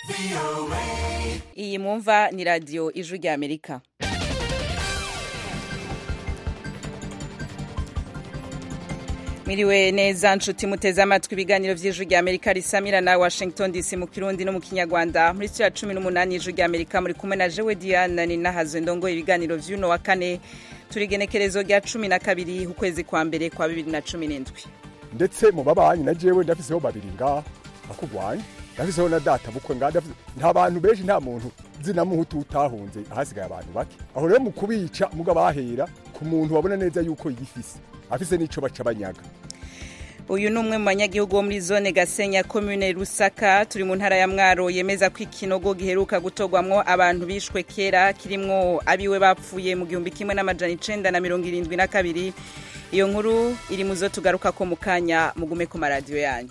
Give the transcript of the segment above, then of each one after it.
Iyi mwumva ni radio Ijwi rya Amerika. Miriwe neza nshuti muteze amatwi ibiganiro vy'Ijwi rya Amerika risamira na Washington DC mu Kirundi no mu Kinyarwanda. Muri 18 Ijwi rya Amerika muri kumwe na Jewe Diana ni nahazo ndongo ibiganiro vy'uno wa kane turigenekerezo rya 12 ukwezi kwa mbere kwa 2017. Ndetse mu babanyi na jewe ndafiseho babiri nga akugwanye ndafiseho na data bukwe nga nta bantu benshi nta muntu zina muhutu utahunze ahasigaye abantu bake aho rero mu kubica muga bahera ku muntu wabona neza yuko yifise afise nico bacabanyaga. Uyu numwe mu banyagihugu bo muri zone Gasenya commune Rusaka turi mu ntara ya Mwaro yemeza ko ikinogo giheruka gutogwamwo abantu bishwe kera kirimwo abiwe bapfuye mu 1972. Iyo nkuru iri muzo tugaruka ko mukanya mugume ku radio yanyu.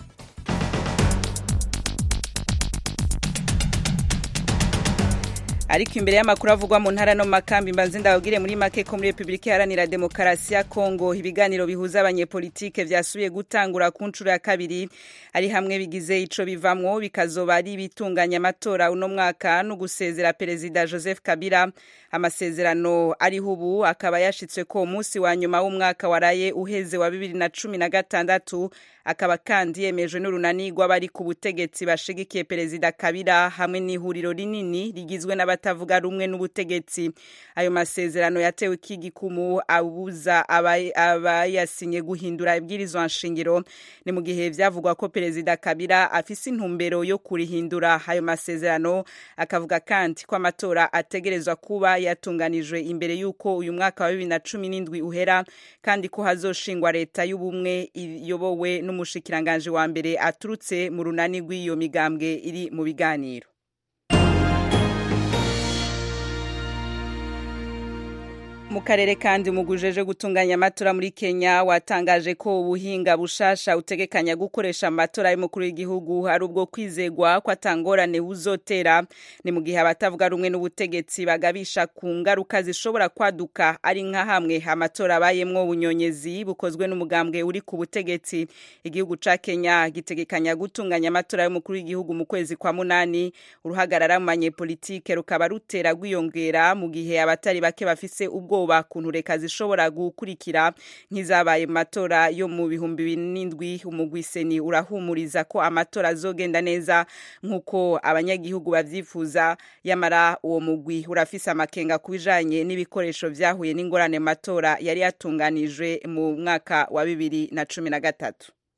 Ariko imbere y'amakuru avugwa mu ntara no makambi mbanze ndabagire muri make ko muri Republika Iharanira Demokarasi ya Kongo ibiganiro bihuza abanyepolitike vyasubiye gutangura ku ncuro ya kabiri ari hamwe bigize ico bivamwo bikazoba ari bitunganya amatora uno mwaka no gusezera Perezida Joseph Kabila. Amasezerano ari hubu akaba yashitswe ko umunsi wa nyuma w'umwaka waraye uheze wa 2016 akaba kandi yemejwe n'urunani rw'abari ku butegetsi bashigikiye Perezida Kabila hamwe n'ihuriro rinini rigizwe n'abatavuga rumwe n'ubutegetsi. Ayo masezerano yatewe ikigikumu abuza abayasinye guhindura ibwirizwa nshingiro ni mu gihe vyavugwa ko Perezida Kabila afise intumbero yo kurihindura. Ayo masezerano akavuga kandi ko amatora ategerezwa kuba yatunganijwe imbere yuko uyu mwaka wa 2017 uhera kandi ko hazoshingwa leta y'ubumwe iyobowe n'umushikiranganje wa mbere aturutse mu runani rw'iyo migambwe iri mu biganiro. Mu karere kandi umugujeje gutunganya amatora muri Kenya watangaje ko ubuhinga bushasha utegekanya gukoresha amatora y'umukuru w'igihugu ari ubwo kwizegwa ko atangorane uzotera. Ni mu gihe abatavuga rumwe n'ubutegetsi bagabisha ku ngaruka zishobora kwaduka ari nka hamwe amatora abayemwo ubunyonyezi bukozwe n'umugambwe uri ku butegetsi. Igihugu ca Kenya gitegekanya gutunganya amatora y'umukuru w'igihugu mu kwezi kwa munani. Uruhagarara mu banyepolitike rukaba rutera gwiyongera mu gihe abatari bake bafise ubwo kuntu reka zishobora gukurikira nk'izabaye matora yo mu 2007. Umugwiseni urahumuriza ko amatora azogenda neza nkuko abanyagihugu bavyifuza. Yamara uwo mugwi urafise amakenga kubijanye n'ibikoresho vyahuye n'ingorane matora yari yatunganijwe mu mwaka wa 2013.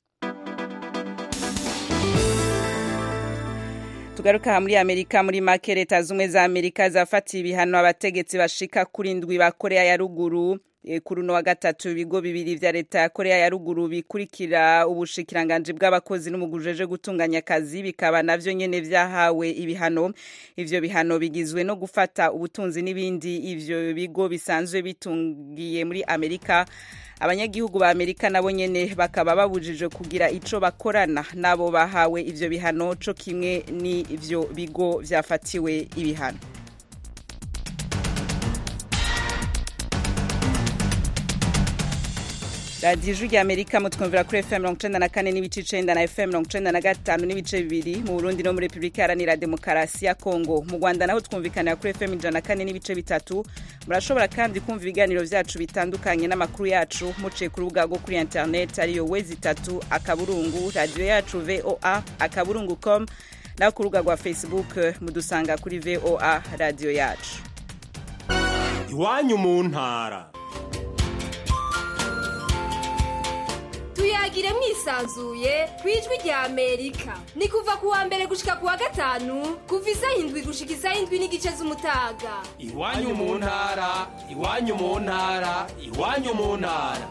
Tugaruka muri Amerika muri make leta zumwe za Amerika zafatiye ibihano abategetsi bashika kuri ndwi ba Korea ya ruguru kuri no wa gatatu ibigo bibiri vya leta ya Korea ya ruguru bikurikira ubushikiranganje bw'abakozi n'umugujeje gutunganya akazi bikaba navyo nyene vyahawe ibihano. Ivyo bihano bigizwe no gufata ubutunzi n'ibindi ivyo bigo bisanzwe bitungiye muri Amerika. Abanyagihugu ba Amerika nabo nyene bakaba babujije kugira ico bakorana nabo bahawe ivyo bihano co kimwe ni ivyo bigo vyafatiwe ibihano. Radio Ijwi rya Amerika mutwumvira kuri FM 94 n'ibice 9 na FM 95 n'ibice 2 mu Burundi no muri Republika Iharanira Demokarasi ya Kongo. Mu Rwanda naho twumvikana kuri FM 104 n'ibice 3. Murashobora kandi kumva ibiganiro vyacu bitandukanye n'amakuru yacu muciye ku rubuga rwo kuri internet ariyo wezi3 akaburungu radio yacu voa.com na ku rubuga rwa Facebook mudusanga kuri VOA radio yacu. Iwanyu mu ntara. Tuyagire mwisanzuye kwijwi rya Amerika. Ni kuva kuwa mbere gushika kuwa gatanu kuva isaha 7 gushika isaha 7 n'igice z'umutaga. Iwanyu mu ntara, iwanyu mu ntara, iwanyu mu ntara.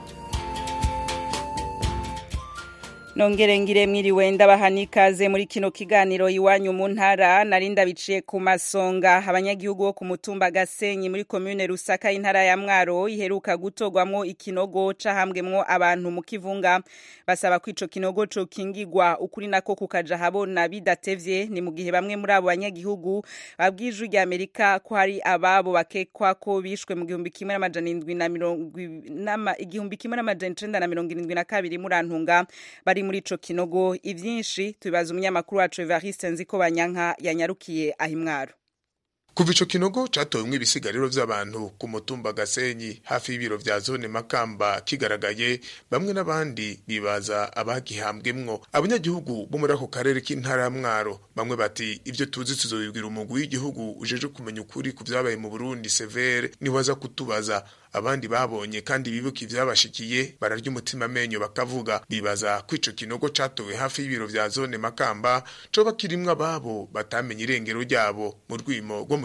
Nongere ngire mwiriwe ndabahanikaze muri kino kiganiro iwanyu mu ntara narinda biciye ku masonga. Abanyagihugu bo ku mutumba Gasenyi muri commune Rusaka intara ya Mwaro iheruka gutogwamwo ikinogo cahambwemwo abantu mu kivunga basaba ko ico kinogo co kingigwa ukuri nako kukaja habona bidatevye. Ni mu gihe bamwe muri abo banyagihugu babwije rya Amerika ko hari ababo bakekwa ko bishwe mu 1772 muri Antunga bari muri ico kinogo ivyinshi tubibaza umunyamakuru wacu Evariste Nzikobanyanka yanyarukiye ahimwaro. Kuva ico kinogo catowemwo ibisigariro vy'abantu ku mutumba Gasenyi hafi y'ibiro vya zone Makamba kigaragaye, bamwe n'abandi bibaza abagihambwemwo. Abanyagihugu bo muri ako karere k'intara ya Mwaro bamwe bati ivyo tuzi tuzobibwira umugwi w'igihugu ujeje kumenya ukuri ku vyabaye mu Burundi severe niwaza kutubaza. Abandi babonye kandi bibuka ivyabashikiye bararya umutima amenyo bakavuga, bibaza ko ico kinogo catowe hafi y'ibiro vya zone Makamba coba kirimwo ababo batamenye irengero ryabo mu rwimo rwo mu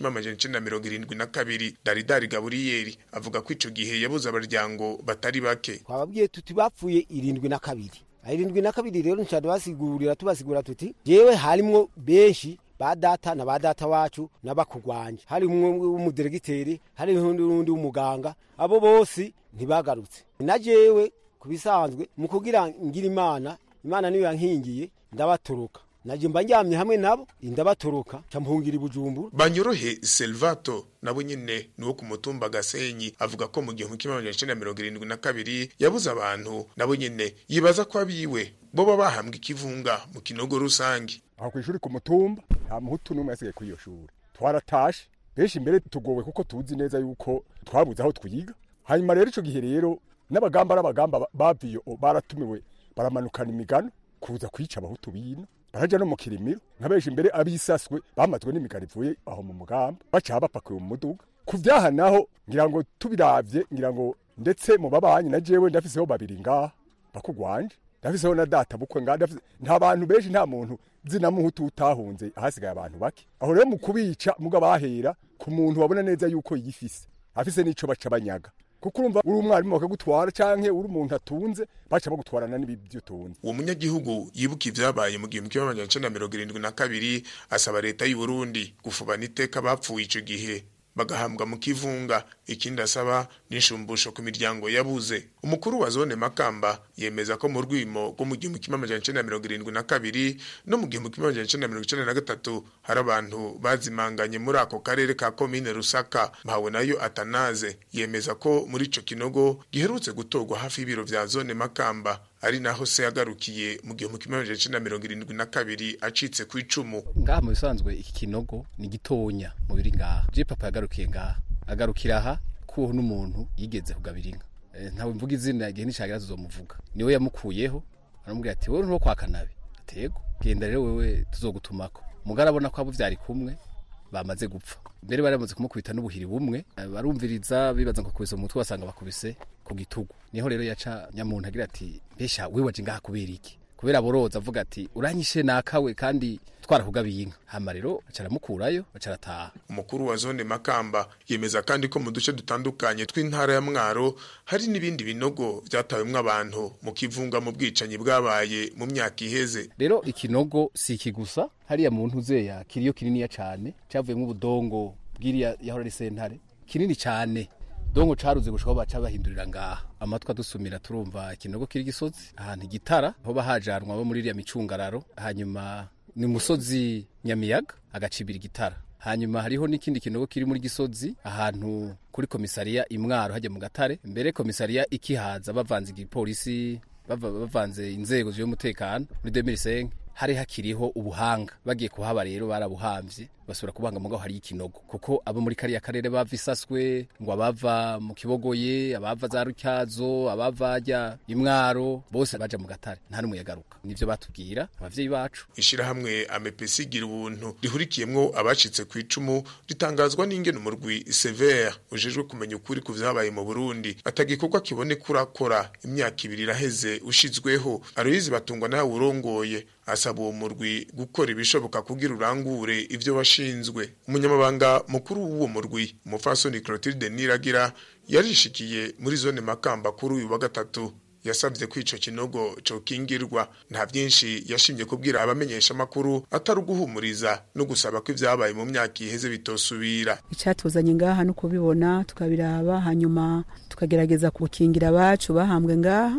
1972. Daridari Gaburiyeri avuga ko ico gihe yabuze abaryango batari bake. Twababwiye tuti bapfuye 72. 72 rero ncyadubasigurira tubasigura tuti jewe harimwo benshi badata na badata wacu n'abakugwanje, hari umudiregiteri, hari n'undi umuganga, abo bose ntibagarutse. Najewe kubisanzwe mu kugira ngira Imana niyo yankingiye ndabatoroka. Naje mbanjamye hamwe nabo ndabatoroka campungira Bujumbura. Banyorohe Selvato nabo nyene nuwo ku mutumba Gasenyi avuga ko mu 1972 yabuze abantu nabo nyene yibaza ko abiwe bo bahambwe ikivunga mu kinogo rusangi. Aho kwishuri ku mutumba nta muhutu numwe yasigaye kuri iyo shuri. Twaratashe benshi imbere tugowe kuko tuzi neza yuko twabuze aho twiga. Hanyuma rero ico gihe rero n'abagamba baviyo baratumiwe baramanukana imigano kuza kwica abahutu bino. Baraja no mu Kirimiro nkabeje imbere abisaswe bamatwe n'imigano ivuye aho mu mugamba baca bapakuye mu muduga. Kuvyaha naho ngira ngo tubiravye ngira ngo ndetse mu babanyi na jewe ndafiseho babiri ngaha bakugwanje. Ndafiseho na data bukwe ngaha nta bantu benshi nta muntu zina muhutu utahunze ahasigaye abantu bake. Aho rero mu kubica muga bahera ku muntu wabona neza yuko yifise afise n'ico baca banyaga. Kuko urumva uri umwarimu bakagutwara canke uri umuntu atunze baca bagutwarana n'ibyo tunze. Uwo munyagihugu yibuka ivyabaye mu 1972 asaba leta y'u Burundi gufubana iteka bapfuye ico gihe bagahambwa mu kivunga. Ikindi asaba n'ishumbusho ku miryango yabuze. Umukuru wa zone Makamba yemeza ko mu rwimo rwo mu 1972 no mu 1993 hari abantu bazimanganye muri ako karere ka komine Rusaka. Mpawe nayo Atanaze yemeza ko muri ico kinogo giherutse gutogwa hafi y'ibiro vya zone Makamba ari naho se yagarukiye mu 1972 acitse ku icumu. Ngaha mu bisanzwe iki kinogo ni gitonya mu biri ngaha. Je papa yagarukiye ngaha agarukira aha kuho n'umuntu yigeze kugabira inka. Ntawe mvuga izina igihe nishagira tuzomuvuga. Niwe yamukuyeho aramubwira ati wowe ntuko kwakanabe. Atego genda rero wewe tuzogutumako. Mugarabona ko abo vyari kumwe bamaze gupfa. Mbere baramaze kumukubita n'ubuhiri bumwe barumviriza bibaza ngo kubise umutwe basanga bakubise ku gitugu. Niho rero yaca nyamuntu agira ati mbesha wewe waje ngaha kubera iki? Kubera boroza avuga ati uranyishe nakawe kandi twarakugabiye inka. Hama rero acaramukurayo acarataha. Umukuru wa zone Makamba yemeza kandi ko mu duce dutandukanye tw'intara ya Mwaro hari n'ibindi binogo vyatawemwe abantu mu kivunga mu bwicanyi bwabaye mu myaka iheze. Rero ikinogo si ikigusa hariya muntu uzeya kiriyo kininiya cane cavuyemwe ubudongo bwiriya yahora ari sentare kinini cane. Dongo caruze gushaka baca bahindurira ngaha. Amatwa dusumira turumva ikinogo kiri gisozi ahantu Gitara aho bahajanwa bo muri iriya micungararo. Hanyuma ni musozi Nyamiyaga agacibira Gitara. Hanyuma hariho n'ikindi kinogo kiri muri Gisozi ahantu kuri komisariya Imwaro hajya mu Gatare. Mbere komisariya ikihaza bavanze igipolisi bavanze inzego z'umutekano muri 2005 hari hakiriho ubuhanga bagiye kuhaba rero barabuhamvye basura kubanga mugaho hari ikinogo kuko abo muri kariya karere bavisaswe ngo abava mu Kibogoye abava za Rutyazo abava ajya Imwaro bose baje mu Gatare nta numwe yagaruka. Nivyo batubwira abavyeyi bacu. Ishira hamwe AMPC gira ubuntu rihurikiyemwo abacitse ku icumu ritangazwa n'ingene umurwi severe ujejwe kumenya ukuri ku vyabaye mu Burundi atagikorwa kibone kurakora imyaka 2 iraheze ushizweho. Aloyizi Batungwa nawe urongoye asaba uwo murwi gukora ibishoboka kugira urangure ivyo bashinzwe. Umunyamabanga mukuru w'uwo murwi umufasoni Clotilde Niragira yarishikiye muri zone Makamba kuri uyu wa gatatu yasabye kwico kinogo cyo kingirwa. Nta byinshi yashimye kubwira abamenyesha makuru atari uguhumuriza no gusaba ko ivyabaye mu myaka iheze bitosubira. Icatuzanye ngaha no kubibona tukabiraba hanyuma tukagerageza kukingira abacu bahambwe ngaha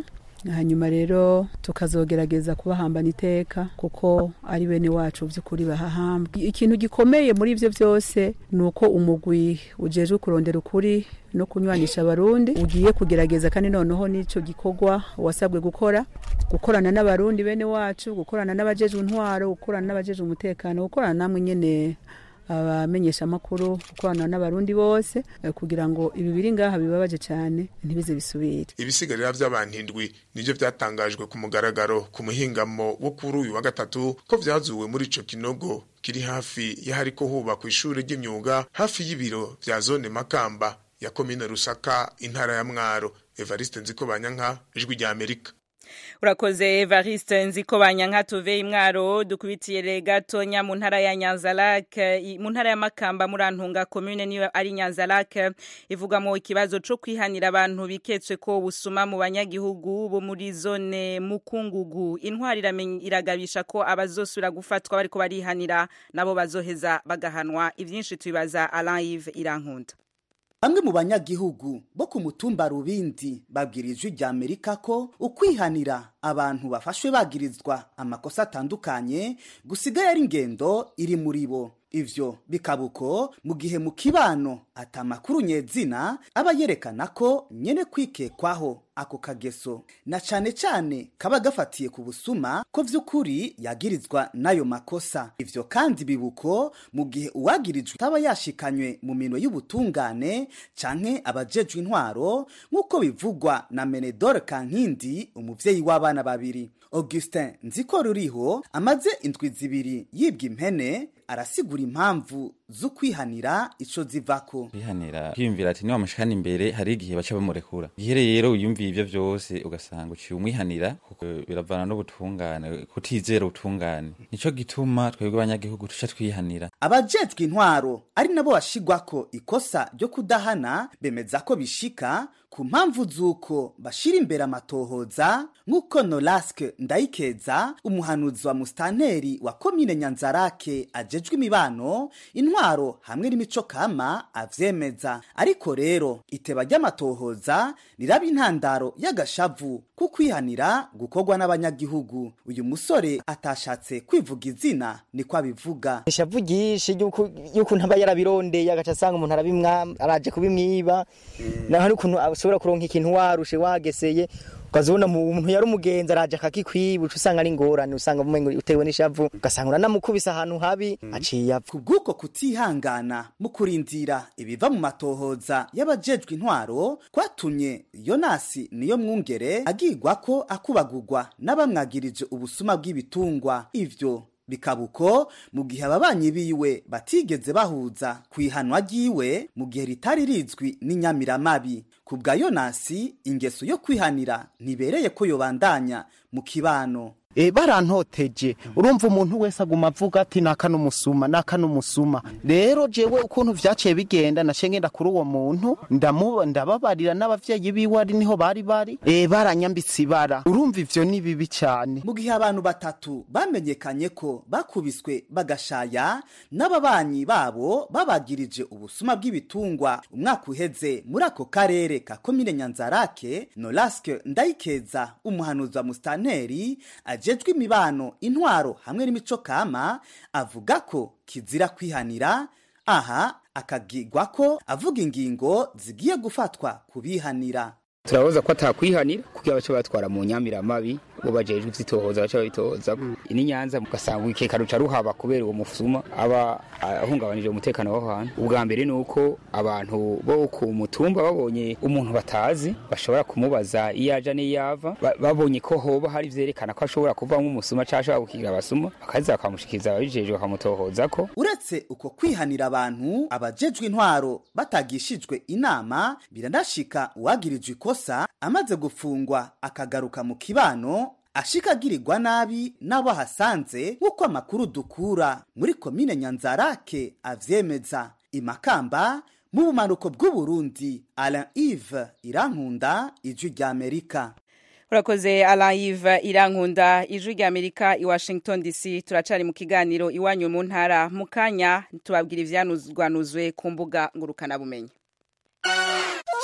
hanyuma rero tukazogerageza kubahambana iteka kuko ari bene wacu by'ukuri bahahambwe. Ikintu gikomeye muri ivyo byose nuko umugwi ujejwe kurondera ukuri no kunywanisha abarundi ugiye kugerageza kandi noneho nico gikorwa wasabwe gukorana n'abarundi bene wacu, gukorana n'abajejwe intwaro, gukorana n'abajejwe umutekano, gukorana namwe nyene abamenyesha makuru, gukorana n'abarundi bose kugira ngo ibi biri ngaha bibabaje cyane ntibize bisubire. Ibisigarira by'abantu indwi nivyo byatangajwe ku mugaragaro ku muhingamo wo kuri uyu wa gatatu ko vyazuwe muri ico kinogo kiri hafi y'ahariko hubakwa ishuri ry'imyuga hafi y'ibiro vya zone Makamba ya komine Rusaka intara ya Mwaro. Evariste Nzikobanyanka, Ijwi rya Amerika. Urakoze Evariste Nzikobanyanka. Tuve Imwaro dukubitiye gatonya mu ntara ya Nyanza-Lac, mu ntara ya Makamba murantunga commune niyo ari Nyanza-Lac, ivugamo ikibazo cyo kwihanira abantu biketswe ko busuma mu banyagihugu bo muri zone Mukungugu. Intwari iragabisha ko abazosura gufatwa bariko barihanira nabo bazoheza bagahanwa. Ivyinshi tubibaza Alain Yves Irankunda. Bamwe mu banyagihugu bo ku mutumba Rubindi babwirijwe rya Amerika ko ukwihanira abantu bafashwe bagirizwa amakosa atandukanye gusigaye ari ingendo iri muri bo. Ivyo bikabuko mu gihe mu kibano atamakuru nyezina aba yerekana ko nyene kwikekwaho ako kageso na cane kaba gafatiye ku busuma ko vy'ukuri yagirizwa nayo makosa. Ivyo kandi bibuko mu gihe uwagirijwe taba yashikanywe mu minwe y'ubutungane canke abajejwe intwaro nk'uko bivugwa na Menedore Kankindi, umuvyeyi w'abana babiri. Augustin Nzikoruriho amaze indwi zibiri yibwa impene arasigura impamvu zo kwihanira ico zivako. Kwihanira kwiyumvira ati niwa mushikana imbere hari igihe baca bamurekura. Igihe rero uyumviye ivyo vyose ugasanga uciye umwihanira kuko biravana n'ubutungane, kutizera ubutungane. Nico gituma twebwe abanyagihugu tuca twihanira. Abajejwe intwaro ari nabo bashigwako ikosa ryo kudahana bemeza ko bishika ku mpamvu zuko bashira imbere amatohoza nk'uko Nolaske Ndayikeza, umuhanuzi wa mustanteri wa komine Nyanza-Lac ajejwe imibano, intwaro hamwe n'imico kama avyemeza. Ariko rero iteba ry'amatohoza niraba intandaro y'agashavu ku kwihanira gukorwa n'abanyagihugu. Uyu musore atashatse kwivuga izina niko abivuga. Ishavugishe yuko ntaba yarabirondeye agaca asanga umuntu arabimwa araje kubimwiba naho ari kuntu ashobora kuronka ikintu warushe wageseye ukazona umuntu yari umugenzi araje akakikwiba usanga ari ngorane, usanga umengo utewe n'ishavu ugasanga uranamukubisa ahantu habi aciye apfa. Kubwuko kutihangana mu kurindira ibiva mu matohoza y'abajejwe intwaro kwatumye Yonasi niyo mwungere agirwa ko akubagurwa n'abamwagirije ubusuma bw'ibitungwa. Ivyo bikabuko mu gihe ababanyi biwe batigeze bahuza kwihanwa ryiwe mu gihe ritari rizwi n'inyamiramabi. Kubwa Yonasi ingeso yo kwihanira ntibereye ko yobandanya mu kibano. Barantoteje urumva umuntu wese aguma avuga ati naka n'umusuma. Rero jewe ukuntu vyaciye bigenda naciye ngenda kuri uwo muntu ndababarira n'abavyeyi biwe ari niho bari baranyambitse ibara. Urumva ivyo ni bibi cyane. Mu gihe abantu batatu bamenyekanye ko bakubiswe bagashaya n'ababanyi babo babagirije ubusuma bw'ibitungwa umwaka uheze muri ako karere ka komine Nyanza-Lac, Nolaske Ndayikeza, umuhanuzi wa mustanteri ajejwe imibano, intwaro hamwe n'imico kama avuga ko kizira kwihanira. Aha akagirwa ko avuga ingingo zigiye gufatwa kubihanira. Turaboza ko atakwihanira kugira bace batwara mu nyamiramabi bo bajejwe ivyitohoza bace babitohoza ini Nyanza mugasanga ikeka ruca ruhaba kubera uwo mufuma aba ahungabanije umutekano w'aho hantu. Ubwa mbere nuko abantu bo ku mutumba babonye umuntu batazi bashobora kumubaza iyaja n'iyava, babonye ko hoba hari vyerekana ko ashobora kuvamwo umusuma cyashobora gukigira abasuma bakaza bakamushikiza abajejwe bakamutohoza ko. Uretse uko kwihanira abantu abajejwe intwaro batagishijwe inama, biranashika uwagirijwe ikosa amaze gufungwa akagaruka mu kibano ashikagirirwa nabi nabo hasanze nk'uko amakuru dukura muri komine Nyanza-Lac avyemeza. Imakamba mu bumanuko bw'Uburundi, Alain Yves Irankunda, Ijwi rya Amerika. Urakoze Alain Yves Irankunda, Ijwi rya Amerika i Washington DC. Turacari mu kiganiro iwanyu mu ntara. Mukanya tubabwira ivyanuzwanuzwe ku mbuga ngurukana bumenyi.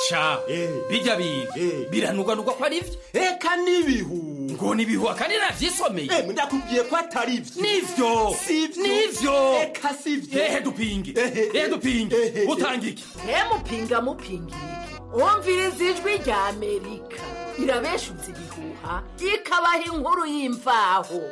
sha bijya biga biranugwanugwa ko ari byo eka nibihu ngo nibihu akandi navyisomeye ndakubwiye ko atari byo nivyo nivyo eka sivyo dupinge utangike mupinga umviriza ijwi rya Amerika irabeshutse ibihuha ikabaha inkuru y'imvaho.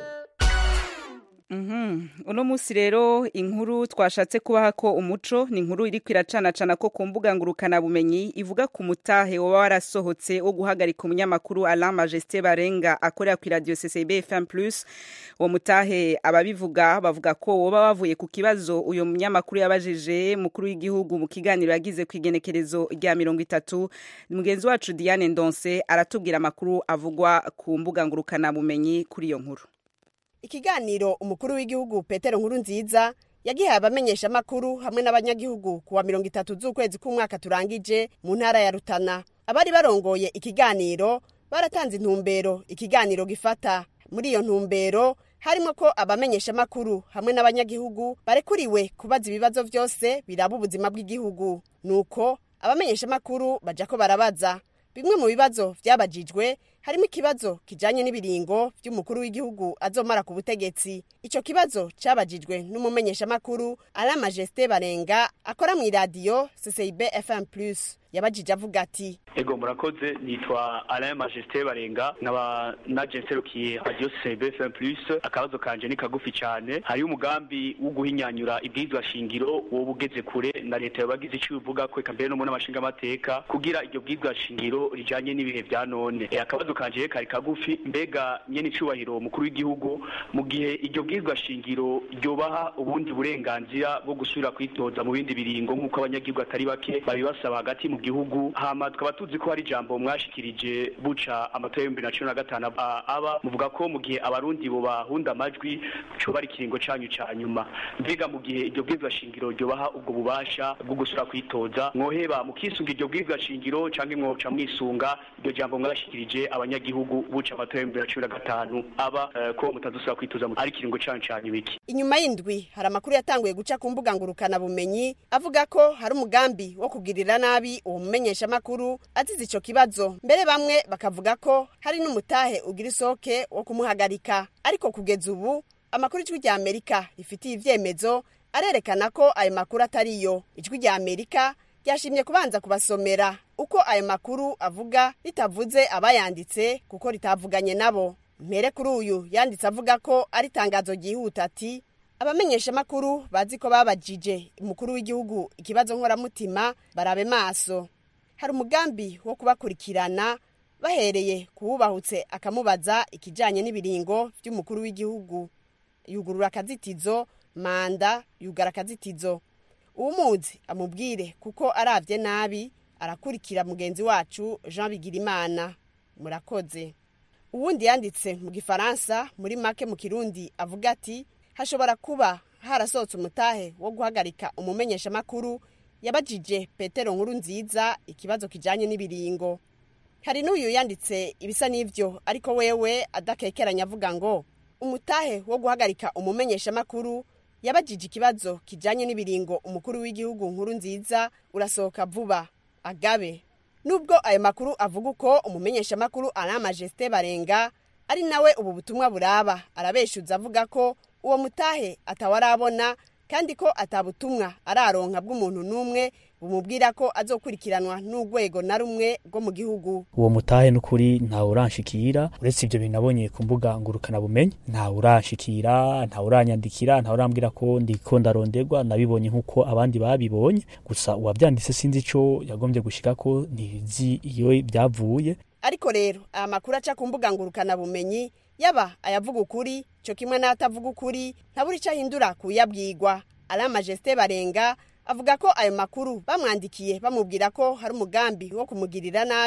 Uno musi rero inkuru twashatse kubaha ko umuco ni inkuru iri kwiracana ko ku mbuga ngurukana bumenyi ivuga ku mutahe woba warasohotse wo guhagarika umunyamakuru Alain Majesté Barenga akorera ku radio CCB FM+. Uwo mutahe ababivuga bavuga ko woba wavuye ku kibazo uyo munyamakuru yabajije mukuru w'igihugu mu kiganiro yagize kwigenekerezo rya 30. Mugenzi wacu Diane Ndonse aratubwira amakuru avugwa ku mbuga ngurukana bumenyi kuri iyo nkuru. Ikiganiro umukuru w'igihugu Petero Nkurunziza yagihaye abamenyesha amakuru hamwe n'abanyagihugu kuwa 30 z'ukwezi k'umwaka turangije mu ntara ya Rutana. Abari barongoye ikiganiro baratanze intumbero ikiganiro gifata. Muri iyo ntumbero harimo ko abamenyesha amakuru hamwe n'abanyagihugu barekuriwe kubaza ibibazo byose biraba ubuzima bw'igihugu. Nuko abamenyesha amakuru baja ko barabaza. Bimwe mu bibazo byabajijwe harimo ikibazo kijanye n'ibiringo by'umukuru w'igihugu azomara ku butegetsi. Ico kibazo cabajijwe n'umumenyesha makuru Alain Majesté Barenga akora mu radio CCB FM+. Yabajije avuga ati: Ego murakoze, nitwa Alain Majesté Barenga nkaba najenserukiye radio CCB FM+. Akabazo kanje ni kagufi cyane. Hari umugambi wo guhinyanyura ibwizwa shingiro wo bugeze kure na leta yabagize icyo uvuga ko ekambere no mu namashinga amateka kugira iryo bwizwa shingiro rijanye n'ibihe bya none. Akabazo kanje kari kagufi, mbega nyene icubahiro mukuru w'igihugu mu gihe iryo bwizwa shingiro ryobaha ubundi burenganzira bwo gusubira kwitoza mu bindi biringo nk'uko abanyagihugu atari bake babibasaba hagati mu gihugu, hama tukaba tuzi ko hari jambo mwashikirije buca amatora ya 2015 aba muvuga ko mu gihe abarundi bo bahunda amajwi cyo bari kiringo canyu ca nyuma. Mbega mu gihe iryo bwizwa shingiro ryobaha ubwo bubasha bwo gusubira kwitoza mwoheba mukisunga iryo bwizwa shingiro canke mwoca mwisunga iryo jambo mwashikirije abanyagihugu buca amatora ya 2015 aba ko mutazusubira kwitoza ari kiringo canyu ca nyuma. Inyuma y'indwi hari amakuru yatanguye guca ku mbuga ngurukana bumenyi avuga ko hari umugambi wo kugirira nabi uwo mumenyesha makuru azize ico kibazo. Mbere bamwe bakavuga ko hari n'umutahe ugira isoke wo kumuhagarika, ariko kugeza ubu amakuru y'ijwi rya Amerika rifitiye ivyemezo arerekana ko ayo makuru atariyo. Ijwi rya Amerika ryashimye kubanza kubasomera uko ayo makuru avuga ritavuze abayanditse kuko ritavuganye nabo. Mpere kuri uyu yanditse avuga ko ari tangazo gihuta ati: abamenyesha makuru bazi ko babajije umukuru w'igihugu ikibazo nkoramutima barabe maso. Hari umugambi wo kubakurikirana bahereye kuwubahutse akamubaza ikijanye n'ibiringo by'umukuru w'igihugu. Yugurura akazitizo, manda yugara akazitizo. Umuzi amubwire kuko aravye nabi arakurikira mugenzi wacu Jean Bigirimana. Murakoze. Uwundi yanditse mu Gifaransa muri make mu Kirundi avuga ati: hashobora kuba harasohotse umutahe wo guhagarika umumenyesha makuru yabajije Petero Nkurunziza ikibazo kijanye n'ibiringo. Hari n'uyu yanditse ibisa n'ivyo ariko wewe adakekeranya avuga ngo umutahe wo guhagarika umumenyesha makuru yabajije ikibazo kijanye n'ibiringo umukuru w'igihugu Nkurunziza urasohoka vuba agabe. Nubwo ayo makuru avuga uko umumenyesha makuru Alain Majesté Barenga ari nawe ubu butumwa buraba arabeshuza avuga ko uwo mutahe atawarabona kandi ko atabutumwa araronka bw'umuntu numwe bumubwira ko azokurikiranwa n'urwego na rumwe rwo mu gihugu. Uwo mutahe n'ukuri nta uranshikira, uretse ibyo binabonye ku mbuga ngurukana bumenyi, nta uranshikira, nta uranyandikira, nta urambwira ko ndiko ndaronderwa, nabibonye nkuko abandi babibonye, gusa uwavyanditse sinzi ico yagombye gushika ko ntizi iyo byavuye. Ariko rero amakuru aca ku mbuga ngurukana bumenyi yaba ayavuga ukuri cyo kimwe n'atavuga ukuri ntaburi cyahindura kuyabwirwa. Alain Majesté Barenga avuga ko ayo makuru bamwandikiye bamubwira ko hari umugambi wo kumugirira nabi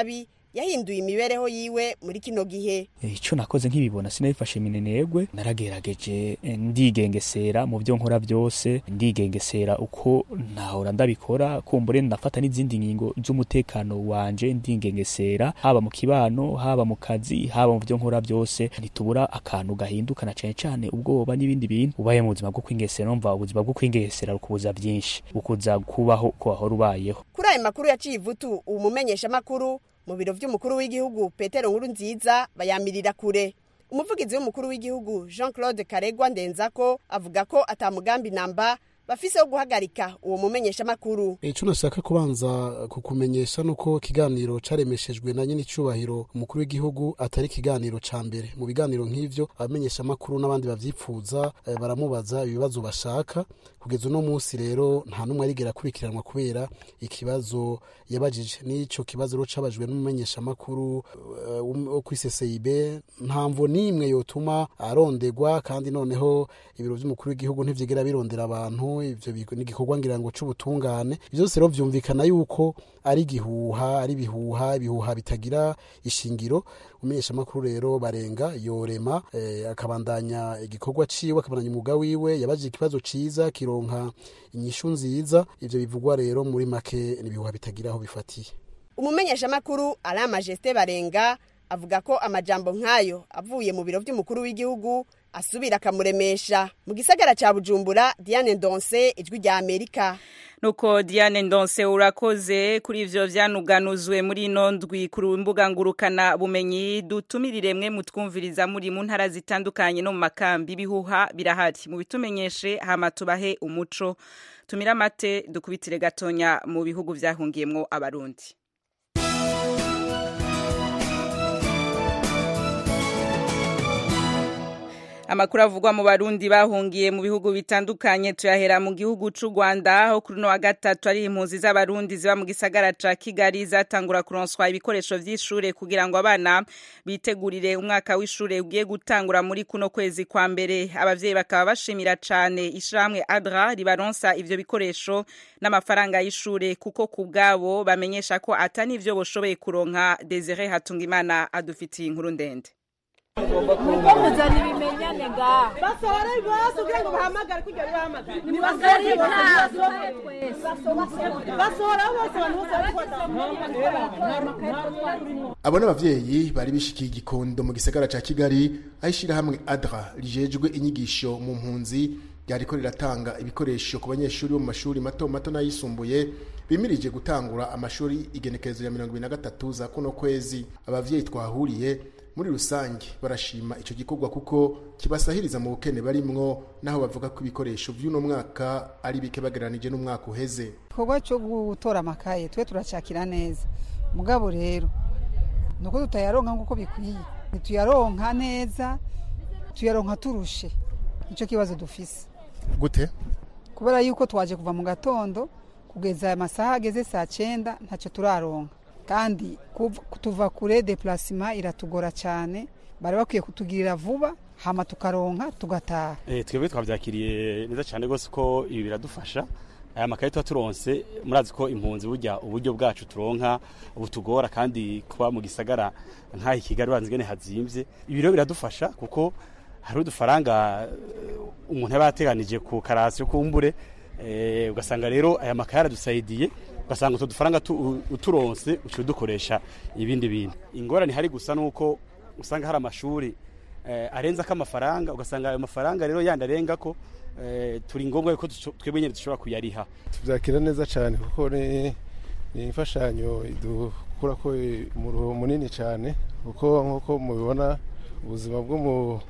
yahinduye imibereho yiwe muri kino gihe. Ico nakoze nkibibona sinabifashe minenegwe, naragerageje ndigengesera mu byo nkora byose, ndigengesera uko nahora ndabikora, kumbure ndafata n'izindi ngingo z'umutekano wanje, ndigengesera haba mu kibano, haba mu kazi, haba mu byo nkora byose, nitubura akantu gahinduka na cyane ubwoba n'ibindi bintu. Ubaye mu buzima bwo kwingesera, numva ubuzima bwo kwingesera rukubuza byinshi, ukuza kubaho ko wahora ubayeho. Kuri ayo makuru yaciye ivutu umumenyesha makuru mu biro vy'umukuru w'igihugu Petero Nkurunziza bayamirira kure. Umuvugizi w'umukuru w'igihugu Jean-Claude Karegwa Ndenzako avuga ko atamugambi namba bafise wo guhagarika uwo mumenyesha makuru. Ico nashaka kubanza kukumenyesha nuko kiganiro caremeshejwe na nyine icubahiro umukuru w'igihugu atari kiganiro ca mbere. Mu biganiro nk'ivyo abamenyesha makuru n'abandi bavyipfuza baramubaza ibibazo bashaka. Kugeza uno munsi rero nta numwe arigera kurikiranwa kubera ikibazo yabajije. Nico kibazo ro cabajwe n'umumenyesha makuru wo kuri CCIB, ntamvo nimwe yotuma arondegwa, kandi noneho ibiro vy'umukuru w'igihugu ntivyigera birondera abantu. Ivyo n'igikorwa ngira ngo c'ubutungane. Ivyo byose rero vyumvikana yuko ari gihuha, ari ibihuha bitagira ishingiro. Umenyesha makuru rero Barenga yorema akabandanya igikorwa ciwe, akabandanya umuga wiwe, yabaje ikibazo ciza kironka inyishu nziza. Ivyo bivugwa rero muri make nibihuha bitagira aho bifatiye. Umumenyesha makuru Alain Majesté Barenga avuga ko amajambo nkayo avuye mu biro vy'umukuru w'igihugu asubira akamuremesha. Mu gisagara ca Bujumbura, Diane Ndonse, Ijwi rya Amerika. Nuko Diane Ndonse urakoze kuri ivyo vyanuganuzwe muri nondwi ku mbuga ngurukana bumenyi. Dutumirire mwe mutwumviriza muri mu ntara zitandukanye no mu makambi, bihuha birahari. Mu bitumenyeshe hama tubahe umuco. Tumira mate dukubitire gatonya mu bihugu vyahungiyemwo abarundi. Amakuru avugwa mu barundi bahungiye mu bihugu bitandukanye tuyahera mu gihugu c'u Rwanda, aho kuri no wa gatatu ari impunzi z'abarundi ziba mu gisagara ca Kigali zatangura kuronswa ibikoresho vy'ishure kugira ngo abana bitegurire umwaka w'ishure ugiye gutangura muri kuno kwezi kwa mbere. Abavyeyi bakaba bashimira cane ishiramwe ADRA ribaronsa ivyo bikoresho n'amafaranga y'ishure, kuko kubgabo bamenyesha ko atani ivyo boshoboye kuronka. Desire Hatungimana adufitiye inkuru ndende. Muzana ibimenyane nga basohora ibibazo kugira ngo bahamagare kugira ngo bahamagare ni basohora bose abona abavyeyi bari bishikiye igikondo mu gisagara ca Kigali ayishira hamwe ADRA rijejwe inyigisho mu mpunzi yariko riratanga ibikoresho ku banyeshuri bo mu mashuri mato mato n'ayisumbuye bimirije gutangura amashuri igenekerezo ya 2023 za kuno kwezi. Abavyeyi twahuriye muri rusange barashima ico gikorwa kuko kibasahiriza mu bukene barimwo, naho bavuga ko ibikoresho vy'uno mwaka ari bike bageranije n'umwaka uheze. Kogwa cyo gutora amakaye twe turacakira neza, mugabo rero nuko tutayaronka nguko bikwiye, tuyaronka neza, tuyaronka turushe. Ico kibazo dufise gute kubera yuko twaje kuva mu gatondo kugeza amasaha ageze saa 9 ntacyo turaronka, kandi kutuva kure déplacement iratugora cyane. Bari bakwiye kutugirira vuba hama tukaronka tugataha. Twebwe twavyakiriye neza cyane gose ko ibi biradufasha. Aya makaye turonse, murazi ko impunzi burya uburyo bwacu turonka ubutugora, kandi kuba mu gisagara nka Kigali banzigene hazimvye. Ibi rero biradufasha kuko hari udufaranga umuntu yabateganije ku karasi kumbure, ugasanga rero aya makaye aradusaidiye, ugasanga utudufaranga uturonse ucu dukoresha ibindi bintu. Ingorane hari gusa nuko usanga hari amashuri arenza ko amafaranga, ugasanga ayo mafaranga rero yandarenga ko turi ngombwa ko twebwe nyene dushobora kuyariha. Tuvyakira neza cyane kuko ni imfashanyo idukura ko umuruho munini cyane, kuko nkuko mubibona ubuzima bwo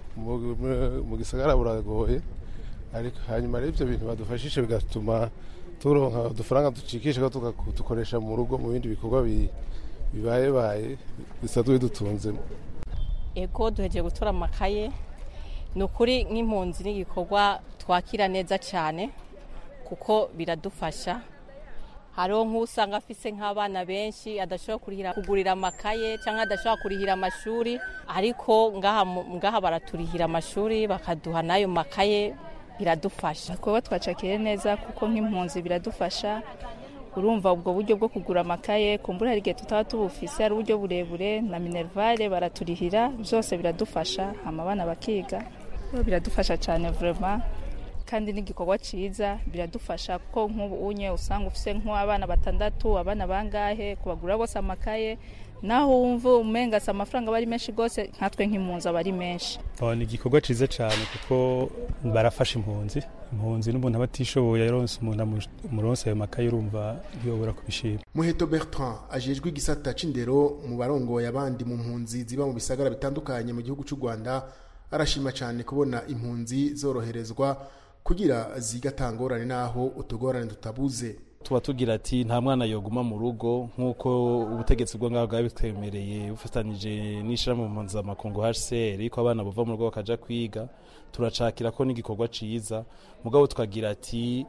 mu gisagara buragoye, ariko hanyuma rero ivyo bintu badufashishe bigatuma turonka udufaranga ducikisha ko tukoresha mu rugo mu bindi bikorwa bibaye bisaduye dutunzemo. Ego duheje gutora amakaye, nukuri nk'impunzi n'igikorwa twakira neza cyane kuko biradufasha. Hariho nk'usanga afise nk'abana benshi adashobora kugurira amakaye cyangwa adashobora kurihira amashuri, ariko ngaha baraturihira amashuri bakaduha nayo makaye, biradufasha. Kuba twacakire neza kuko nk'impunzi biradufasha, urumva ubwo buryo bwo kugura amakaye kumbura hari igihe tutaba tubufise ari uburyo burebure na minervale baraturihira byose biradufasha abana bakiga biradufasha cyane vraiment kandi n'igikorwa ciza biradufasha kuko nk'ubu unye usanga ufise nk'abana 6 abana bangahe kubagura bose amakaye naho wumva umenga sa amafaranga bari menshi gose nkatwe nk'impunzi abari menshi. Ni igikorwa ciza cyane kuko barafasha impunzi n'umuntu abatishoboye yaronse umuntu muronse ayo makaye urumva yobora kubishira. Muheto Bertrand ajejwe igisata c'indero mu barongoye abandi mu mpunzi ziba mu bisagara bitandukanye mu gihugu cy'u Rwanda arashima cyane kubona impunzi zoroherezwa kugira zigatangorane naho utugorane tutabuze. Tuba tugira ati nta mwana yoguma mu rugo nk'uko ubutegetsi bwo ngaho bwabitwemereye bufatanije n'ishirahamwe mpuzamakungu HCR ko abana bava mu rugo bakaja kwiga turacakira ko n'igikorwa ciza mugabo tukagira ati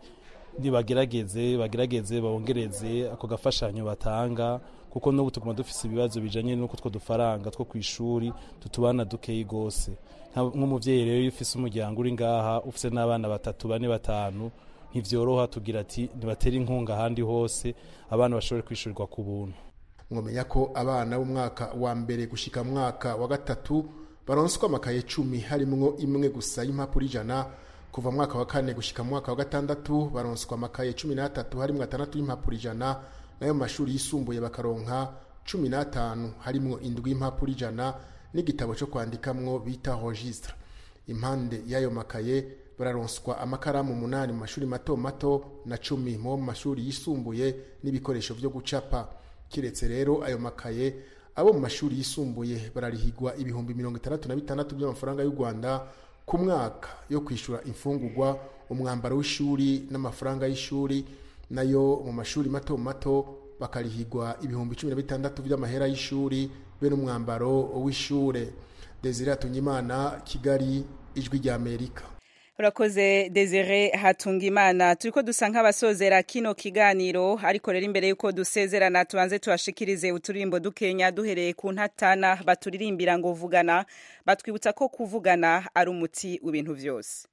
bagerageze bongereze ako gafashanyo batanga kuko n'ubu tuguma dufise ibibazo bijanye n'uko two dufaranga two kwishuri tutubana dukeyi gose nk'umuvyeyi rero ufise umuryango uri ngaha ufise n'abana 3 4 5 ntivyoroha tugira ati nibatera inkunga handi hose abana bashobore kwishurirwa ku buntu. Mwomenya ko abana b'umwaka wa mbere gushika mwaka wa gatatu baronswa amakaye 10 harimwo imwe gusa y'impapuro 100 kuva mwaka wa 4 gushika mwaka wa gatandatu baronswa amakaye 13 harimwo 6 y'impapuro 100 nayo mashuri yisumbuye bakaronka 15 harimwo 7 y'impapuro 100 n'igitabo cyo kwandikamwo bita registre. Impande y'ayo makaye bararonswa amakaramu 8 mu mashuri mato na 10 mu mashuri yisumbuye n'ibikoresho byo gucapa. Kiretse rero ayo makaye abo mu mashuri yisumbuye bararihigwa ibihumbi 66 by'amafaranga y'u Rwanda ku mwaka yo kwishura imfungurwa umwambaro w'ishuri n'amafaranga y'ishuri, nayo mu mashuri mato bakarihigwa ibihumbi 16 by'amahera y'ishuri be n'umwambaro w'ishure. Desire Hatungimana, Kigali, Ijwi rya Amerika. Urakoze Desire Hatungimana. Turiko dusa nk'abasozera kino kiganiro ariko rero imbere yuko dusezerana tubanze twashikirize uturimbo dukenya duhereye ku ntatana baturirimbira ngo vugana batwibutsa ko kuvugana ari umuti w'ibintu byose.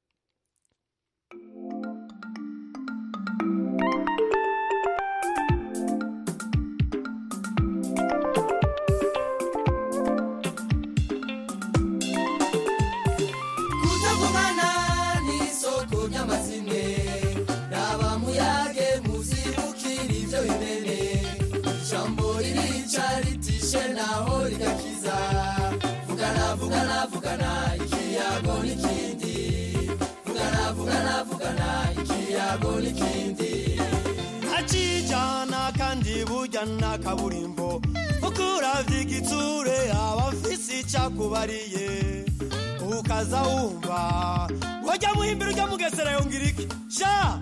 Vugana ikiyago n'ikindi vugana ikiyago n'ikindi akijana kandi bujyana kaburimbo ukuravye igitsure abafisi icyakubariye ukaza wumva wajya muhimbira ujya mugesera yongiriki sha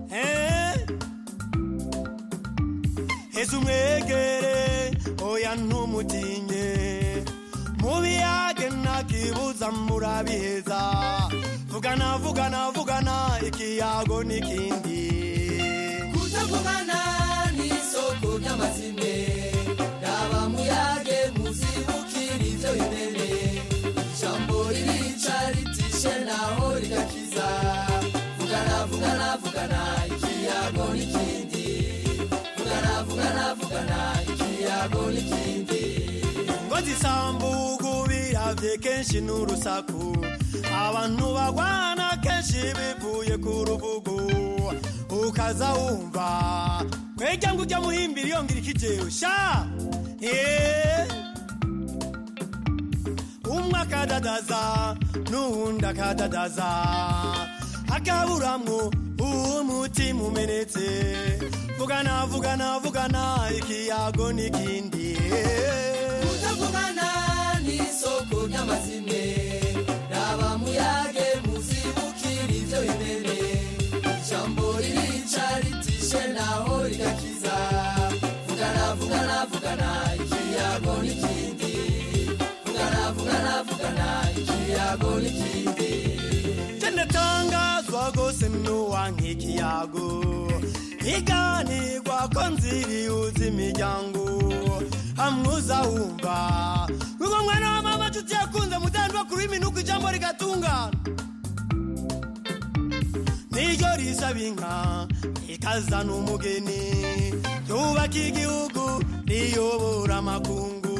Yesu mwegere oya ntumutinye mubiyage nakibuza murabiheza vugana ikiyago n'ikindi kutavugana n'isoko ry'amazime raba muyage muzibukira ivyo bimene ijambo ririca ritishe naho rigakiza vugana ikiyago n'ikindi vugana ikiyago n'ikindi ngozi sambugu biravye kenshi n'urusaku abantu bagwana kenshi bivuye ku rubugu ukaza wumva kwejya ngo ujya muhimbira yongira ikijeyo sha umwe akadadaza n'uwundi akadadaza akaburamwo umutima umenetse vugana ikiyago n'ikindi kutavugana n'isoko ry'amazime raba muyage muzibukira ivyo bimene ijambo ririca ritishe naho rigakiza vugana ikiyago n'ikindi vugana ikiyago n'ikindi tangazwa gose n'uwanka ikiyago iganirwa ko nziri uzi imiryango amwuza wumva wigo mwana wa mama tuti yakunze mudandwa kuri minuko ijambo rigatungana niryo risaba inka ikazana umugeni yubaka igihugu riyobora amakungu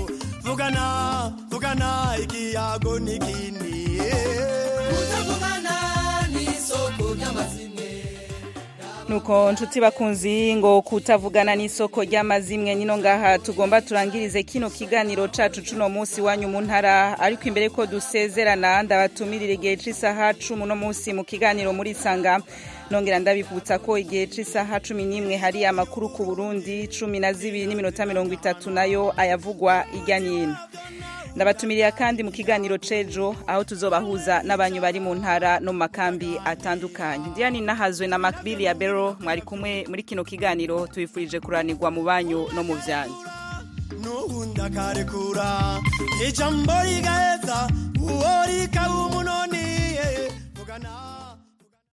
vugana ikiyago n'ikindi kutavugana n'isoko ry'amazimwe nuko nshuti bakunzi ngo kutavugana n'isoko ry'amazimwe nino ngaha tugomba turangirize kino kiganiro cacu cuno munsi wanyu mu ntara ariko imbere ko dusezerana ndabatumirire igihe c'isaha 10 no munsi mu kiganiro muri sanga nongera ndabivutsa ko igihe c'isaha 11 hari amakuru ku Burundi 12:30 nayo ayavugwa ijyanyine ndabatumiriye kandi mu kiganiro cejo aho tuzobahuza n'abanyu bari mu ntara no makambi atandukanye Diane Nahazwe na Macbili ya Bero mwari kumwe muri kino kiganiro tuyifurije kuranirwa mu banyu no mu vyanyu nuhunda karekura ijambo rigaheza uwo rikaba umuno